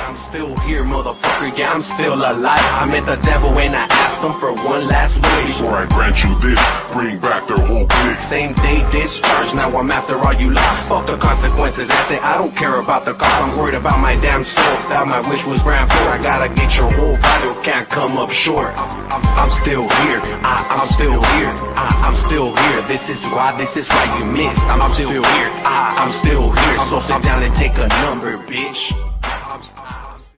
I'm still here, motherfucker, yeah, I'm still alive. I met the devil and I asked him for one last wish. Before I grant you this, bring back their whole clique. Same day discharge, now I'm after all you lies. Fuck the consequences, I say I don't care about the cost. I'm worried about my damn soul, that my wish was granted for. I gotta get your whole vital, can't come up short. I'm still here, I'm still here, I'm still here. This is why you missed. I'm still here, I'm still here. So sit down and take a number, bitch.